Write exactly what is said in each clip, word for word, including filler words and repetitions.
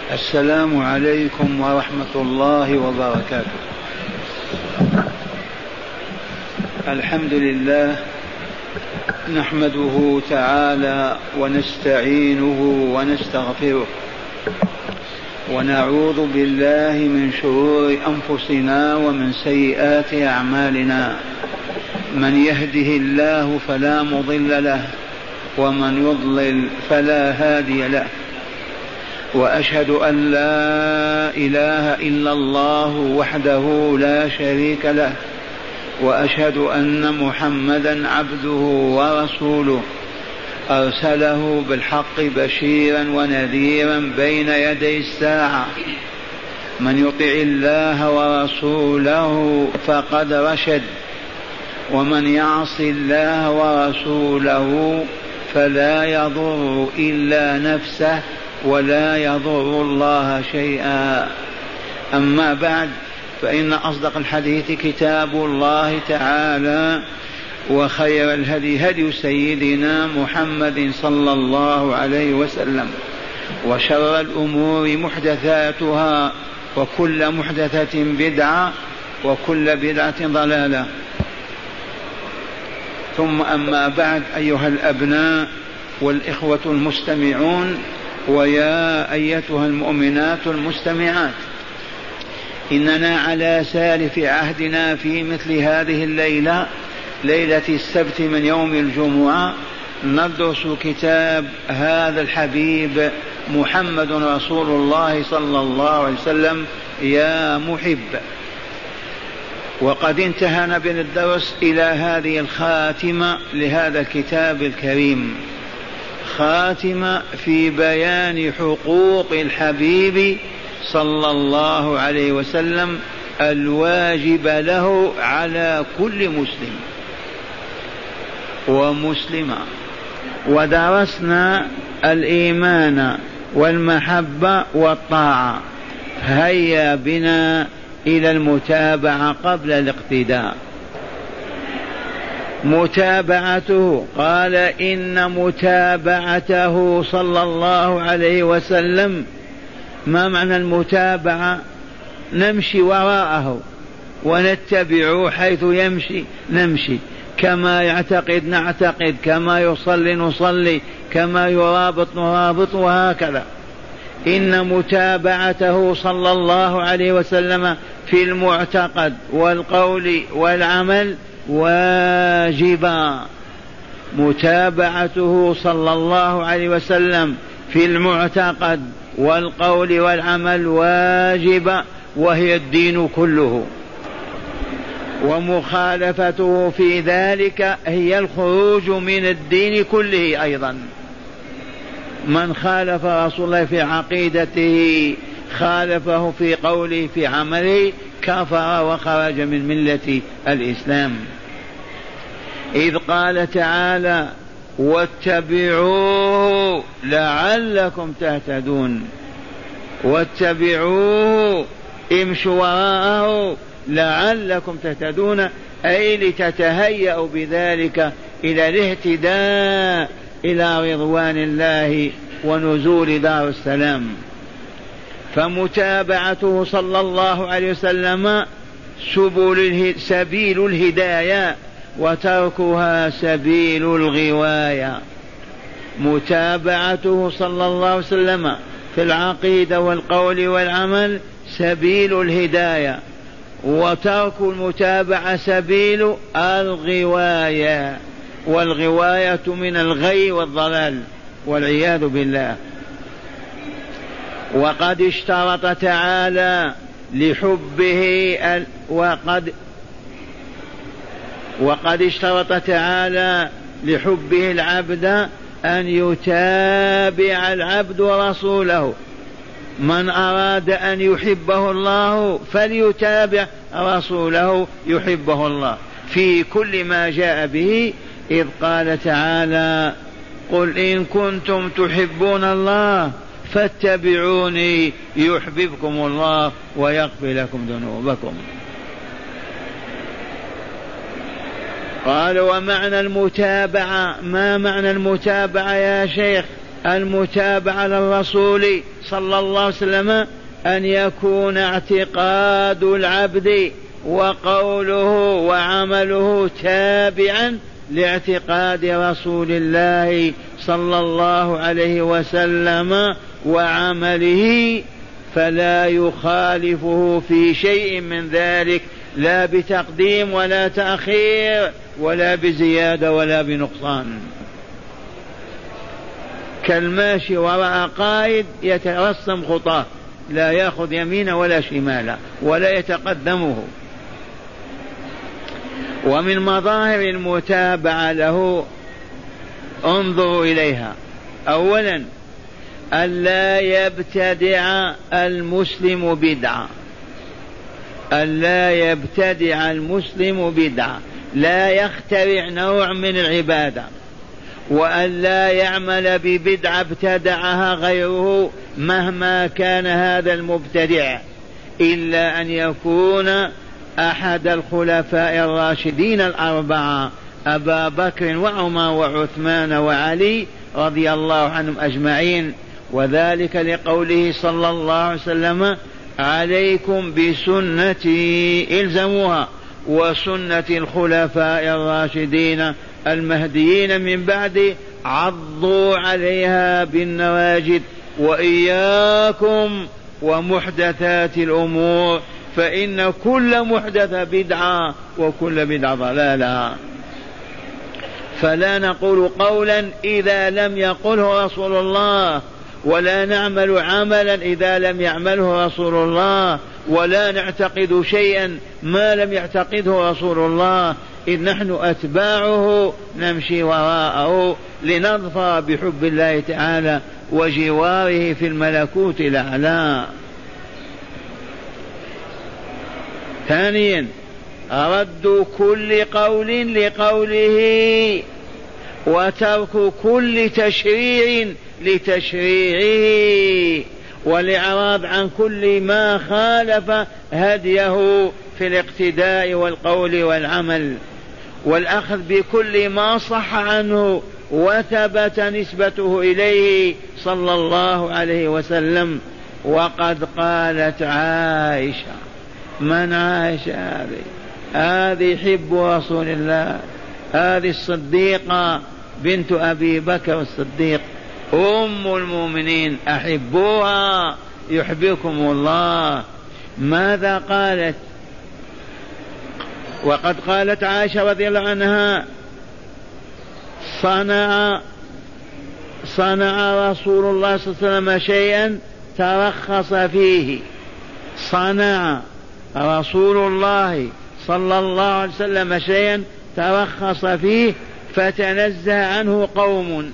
السلام عليكم ورحمة الله وبركاته. الحمد لله نحمده تعالى ونستعينه ونستغفره ونعوذ بالله من شرور أنفسنا ومن سيئات أعمالنا. من يهده الله فلا مضل له ومن يضلل فلا هادي له، وأشهد أن لا إله إلا الله وحده لا شريك له، وأشهد أن محمدا عبده ورسوله أرسله بالحق بشيرا ونذيرا بين يدي الساعة. من يطع الله ورسوله فقد رشد، ومن يعص الله ورسوله فلا يضر إلا نفسه ولا يضر الله شيئا. أما بعد، فإن أصدق الحديث كتاب الله تعالى، وخير الهدي هدي سيدنا محمد صلى الله عليه وسلم، وشر الأمور محدثاتها، وكل محدثة بدعة، وكل بدعة ضلالة. ثم أما بعد، أيها الأبناء والإخوة المستمعون، ويا أيتها المؤمنات المستمعات، إننا على سالف عهدنا في مثل هذه الليلة، ليلة السبت من يوم الجمعة، ندرس كتاب هذا الحبيب محمد رسول الله صلى الله عليه وسلم يا محب. وقد انتهينا بالدرس إلى هذه الخاتمة لهذا الكتاب الكريم، خاتمة في بيان حقوق الحبيب صلى الله عليه وسلم الواجب له على كل مسلم ومسلمة. ودرسنا الإيمان والمحبة والطاعة. هيا بنا إلى المتابعة قبل الاقتداء. متابعته، قال إن متابعته صلى الله عليه وسلم، ما معنى المتابعة؟ نمشي وراءه ونتبعه حيث يمشي نمشي، كما يعتقد نعتقد، كما يصلي نصلي، كما يرابط نرابط، وهكذا. إن متابعته صلى الله عليه وسلم في المعتقد والقول والعمل واجبا. متابعته صلى الله عليه وسلم في المعتقد والقول والعمل واجبا، وهي الدين كله. ومخالفته في ذلك هي الخروج من الدين كله أيضا. من خالف رسول الله في عقيدته، خالفه في قوله، في عمله، كفر وخرج من ملة الإسلام. إذ قال تعالى: واتبعوه لعلكم تهتدون. واتبعوه، امشوا وراءه، لعلكم تهتدون، أي لتتهيأوا بذلك إلى الاهتداء إلى رضوان الله ونزول دار السلام. فمتابعته صلى الله عليه وسلم سبيل الهداية، وتركها سبيل الغواية. متابعته صلى الله عليه وسلم في العقيدة والقول والعمل سبيل الهداية، وترك المتابعة سبيل الغواية، والغواية من الغي والضلال والعياذ بالله. وقد اشترط تعالى لحبه وقد وقد اشترط تعالى لحبه العبد أن يتابع العبد رسوله. من أراد أن يحبه الله فليتابع رسوله يحبه الله في كل ما جاء به، إذ قال تعالى: قل إن كنتم تحبون الله فاتبعوني يحببكم الله ويغفر لكم ذنوبكم. قال: ومعنى المتابعة، ما معنى المتابعة يا شيخ؟ المتابعة للرسول صلى الله عليه وسلم أن يكون اعتقاد العبد وقوله وعمله تابعا لاعتقاد رسول الله صلى الله عليه وسلم وعمله، فلا يخالفه في شيء من ذلك، لا بتقديم ولا تأخير ولا بزيادة ولا بنقصان. كالماشي وراء قائد يترسم خطاه، لا يأخذ يمينا ولا شمالا ولا يتقدمه. ومن مظاهر المتابعة له انظروا إليها: أولا ألا يبتدع المسلم بدعة، ألا يبتدع المسلم بدعة، لا يخترع نوع من العبادة، وأن لا يعمل ببدعة ابتدعها غيره مهما كان هذا المبتدع، إلا أن يكون أحد الخلفاء الراشدين الأربعة أبا بكر وعمر وعثمان وعلي رضي الله عنهم أجمعين، وذلك لقوله صلى الله عليه وسلم: عليكم بسنتي الزموها وسنة الخلفاء الراشدين المهديين من بعد عضوا عليها بالنواجذ وإياكم ومحدثات الأمور فإن كل محدثة بدعة وكل بدعة ضلالة. فلا نقول قولا إذا لم يقله رسول الله، ولا نعمل عملا إذا لم يعمله رسول الله، ولا نعتقد شيئا ما لم يعتقده رسول الله، إذ نحن أتباعه نمشي وراءه لنظفر بحب الله تعالى وجواره في الملكوت الأعلى. ثانيا رد كل قول لقوله وترك كل تشريع لتشريعه، والإعراض عن كل ما خالف هديه في الاقتداء والقول والعمل، والأخذ بكل ما صح عنه وثبت نسبته إليه صلى الله عليه وسلم. وقد قالت عائشة: من عائشة هذه؟ هذه حب رسول الله، هذه الصديقة بنت أبي بكر الصديق أم المؤمنين، أحبوها يحبكم الله. ماذا قالت؟ وقد قالت عائشة رضي الله عنها: صنع صنع رسول الله صلى الله عليه وسلم شيئا ترخص فيه، صنع رسول الله صلى الله عليه وسلم شيئا ترخص فيه فتنزه عنه قوم.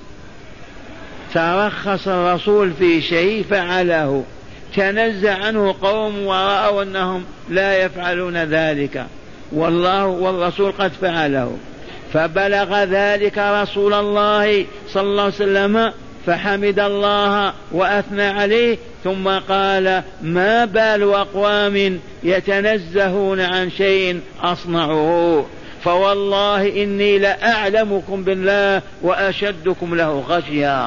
ترخص الرسول في شيء فعله، تنزه عنه قوم ورأوا أنهم لا يفعلون ذلك، والله والرسول قد فعله، فبلغ ذلك رسول الله صلى الله عليه وسلم فحمد الله وأثنى عليه، ثم قال: ما بال أقوام يتنزهون عن شيء أصنعه، فوالله إني لأعلمكم بالله وأشدكم له خشية.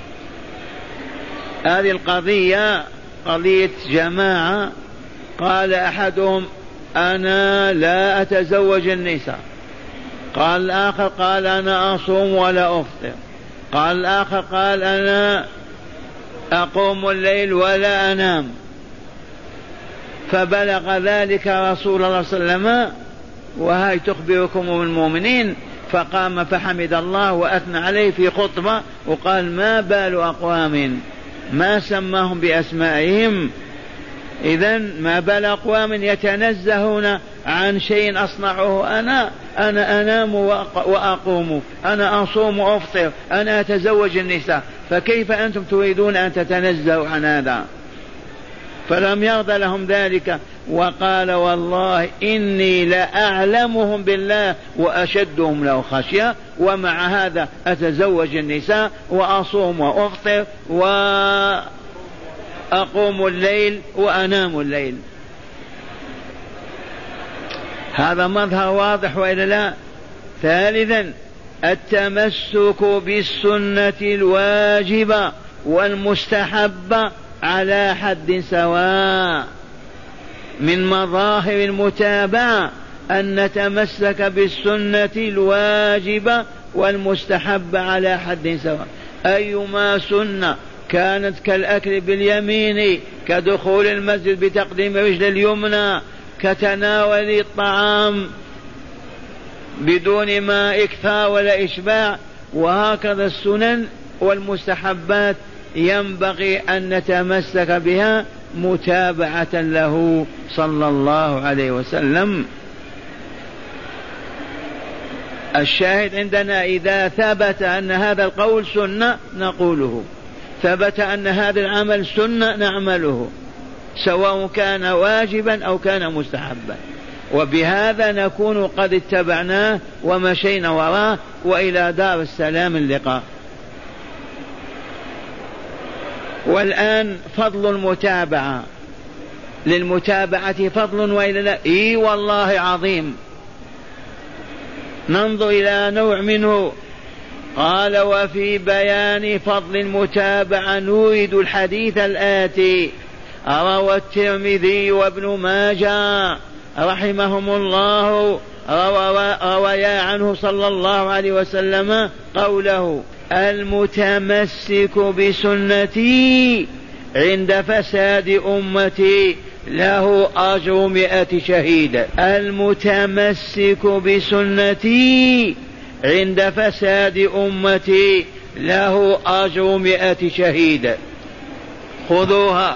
هذه القضية قضية جماعة، قال أحدهم: أنا لا أتزوج النساء، قال الآخر: قال أنا أصوم ولا أفطر، قال الآخر: قال أنا أقوم الليل ولا أنام. فبلغ ذلك رسول الله صلى الله عليه وسلم، وهي تخبركم المؤمنين، فقام فحمد الله وأثنى عليه في خطبة وقال: ما بال أقوام، ما سماهم بأسمائهم. إذن ما بال أقوام يتنزهون عن شيء أصنعه أنا، أنا أنام وأقوم، أنا أصوم وأفطر، أنا أتزوج النساء، فكيف أنتم تريدون أن تتنزهوا عن هذا؟ فلم يرضى لهم ذلك، وقال: والله إني لأعلمهم بالله وأشدهم له خشية، ومع هذا أتزوج النساء وأصوم وأفطر وأقوم الليل وأنام الليل. هذا مظهر واضح وإلا لا؟ ثالثا التمسك بالسنة الواجبة والمستحبة على حد سواء. من مظاهر المتابعة أن نتمسك بالسنة الواجبة والمستحبة على حد سواء. أيما سنة كانت كالأكل باليمين، كدخول المسجد بتقديم رجل اليمنى، كتناول الطعام بدون ما إكثار ولا إشباع، وهكذا السنن والمستحبات ينبغي أن نتمسك بها متابعة له صلى الله عليه وسلم. الشاهد عندنا إذا ثبت أن هذا القول سنة نقوله، ثبت أن هذا العمل سنة نعمله، سواء كان واجبا أو كان مستحبا، وبهذا نكون قد اتبعناه ومشينا وراه، وإلى دار السلام اللقاء. والآن فضل المتابعة، للمتابعة فضل وإلا لا؟ إي والله عظيم. ننظر إلى نوع منه. قال: وفي بيان فضل المتابعة نورد الحديث الآتي. روى الترمذي وابن ماجه رحمهم الله رويا عنه صلى الله عليه وسلم قوله: المتمسك بسنتي عند فساد أمتي له أجر مئة شهيد. المتمسك بسنتي عند فساد أمتي له أجر مئة شهيد. خذوها: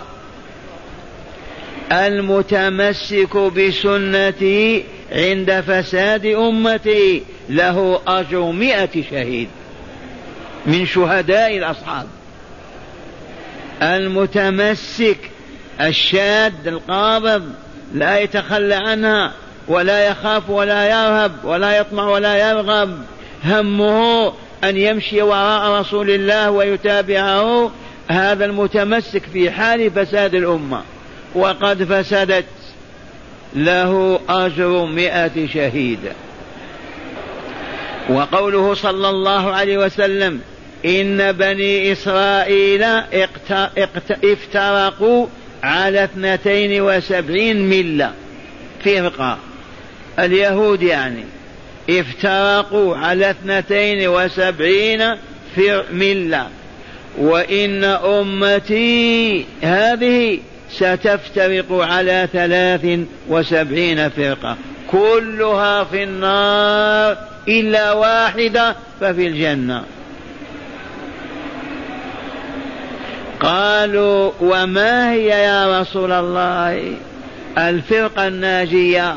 المتمسك بسنتي عند فساد أمتي له أجر مئة شهيد من شهداء الأصحاب. المتمسك الشاد القابض لا يتخلى عنها ولا يخاف ولا يرهب ولا يطمع ولا يرغب، همه أن يمشي وراء رسول الله ويتابعه. هذا المتمسك في حال فساد الأمة وقد فسدت له أجر مئة شهيد. وقوله صلى الله عليه وسلم: إن بني إسرائيل افترقوا على اثنتين وسبعين ملة، فرقة اليهود يعني افترقوا على اثنتين وسبعين ملة، وإن أمتي هذه ستفترق على ثلاث وسبعين فرقة كلها في النار إلا واحدة ففي الجنة. قالوا: وما هي يا رسول الله الفرقة الناجية؟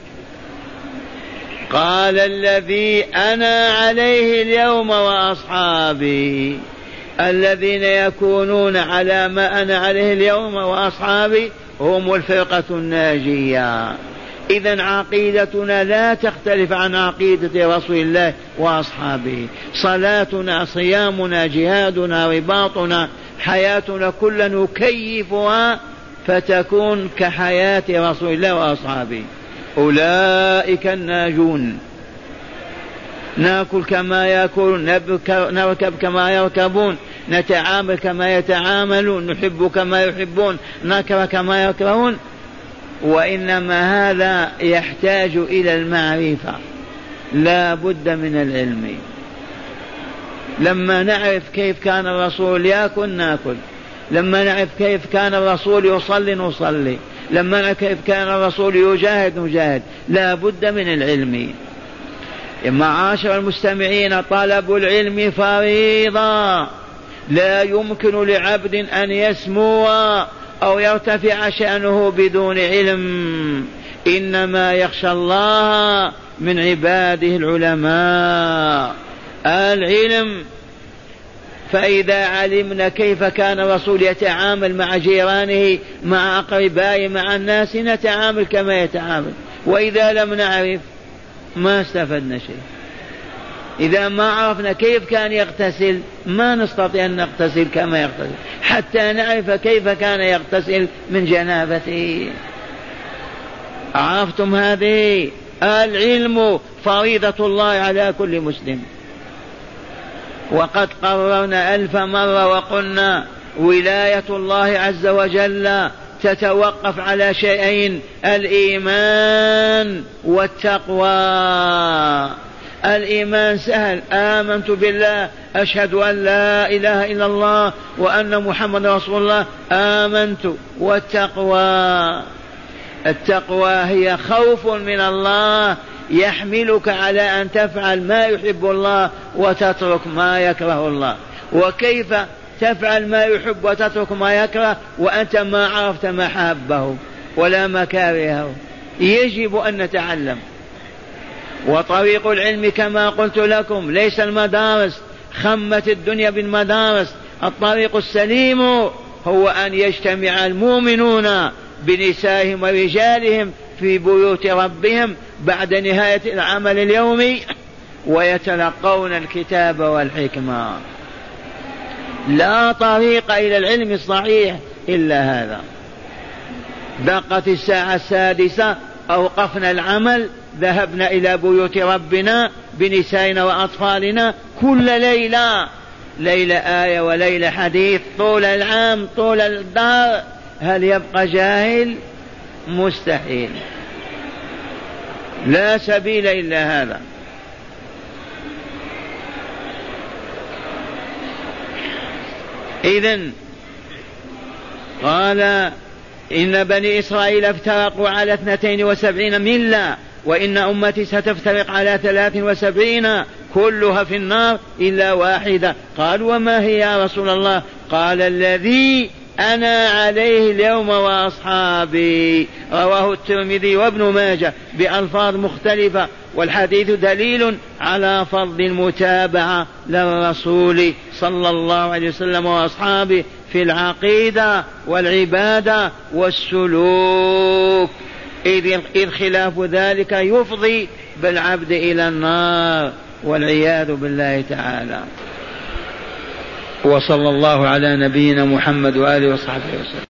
قال: الذي أنا عليه اليوم وأصحابي. الذين يكونون على ما أنا عليه اليوم وأصحابي هم الفرقة الناجية. إذن عقيدتنا لا تختلف عن عقيدة رسول الله وأصحابه. صلاتنا، صيامنا، جهادنا، رباطنا، حياتنا كلنا نكيفها فتكون كحياة رسول الله وأصحابه. أولئك الناجون. نأكل كما يأكلون، نركب كما يركبون، نتعامل كما يتعاملون، نحب كما يحبون، نكره كما يكرهون. وإنما هذا يحتاج إلى المعرفة، لا بد من العلم. لما نعرف كيف كان الرسول يأكل نأكل، لما نعرف كيف كان الرسول يصلي نصلي، لما نعرف كيف كان الرسول يجاهد نجاهد. لا بد من العلم. يا معاشر المستمعين، طلب العلم فريضة، لا يمكن لعبد أن يسمو أو يرتفع شأنه بدون علم. إنما يخشى الله من عباده العلماء. العلم. فإذا علمنا كيف كان الرسول يتعامل مع جيرانه، مع أقربائه، مع الناس، نتعامل كما يتعامل. وإذا لم نعرف ما استفدنا شيء. إذا ما عرفنا كيف كان يغتسل ما نستطيع أن نغتسل كما يغتسل، حتى نعرف كيف كان يغتسل من جنابته. عرفتم هذه؟ العلم فريضة الله على كل مسلم. وقد قررنا ألف مرة وقلنا ولاية الله عز وجل تتوقف على شيئين: الإيمان والتقوى. الإيمان سهل، آمنت بالله، أشهد أن لا إله إلا الله وأن محمد رسول الله، آمنت. والتقوى، التقوى هي خوف من الله يحملك على أن تفعل ما يحب الله وتترك ما يكره الله. وكيف تفعل ما يحب وتترك ما يكره وأنت ما عرفت محبه ولا مكارهه؟ يجب أن نتعلم. وطريق العلم كما قلت لكم ليس المدارس، خمت الدنيا بالمدارس. الطريق السليم هو أن يجتمع المؤمنون بنسائهم ورجالهم في بيوت ربهم بعد نهاية العمل اليومي ويتلقون الكتاب والحكمة. لا طريق إلى العلم الصحيح إلا هذا. دقت الساعة السادسة، أوقفنا العمل، ذهبنا إلى بيوت ربنا بنسائنا وأطفالنا كل ليلة، ليلة آية وليلة حديث طول العام طول الدار. هل يبقى جاهل؟ مستحيل، لا سبيل إلا هذا. إذن قال إن بني إسرائيل افترقوا على اثنتين وسبعين ملة وإن أمتي ستفترق على ثلاث وسبعين كلها في النار إلا واحدة. قال وما هي يا رسول الله؟ قال الذي أنا عليه اليوم وأصحابي. رواه الترمذي وابن ماجه بألفاظ مختلفة، والحديث دليل على فضل المتابعة للرسول صلى الله عليه وسلم وأصحابه في العقيدة والعبادة والسلوك، إذ خلاف ذلك يفضي بالعبد إلى النار والعياذ بالله تعالى. وصلى الله على نبينا محمد وآله وصحبه وسلم.